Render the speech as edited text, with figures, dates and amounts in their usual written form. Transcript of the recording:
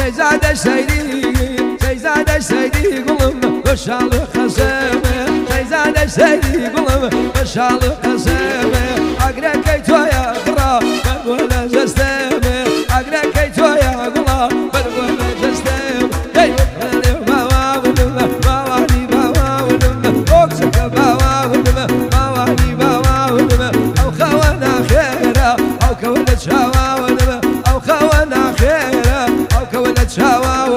سيزاد سيدي سيزاد سيدي قلم وشال قسمه سيزاد سيدي قلم وشال قسمه أقرأ كيتو يا قرا ولا زستمه أقرأ كيتو يا قرا ولا زستمه هي أو خوانا خيرا أو كونت شوا أو خوانا خيرا أو كونت شوا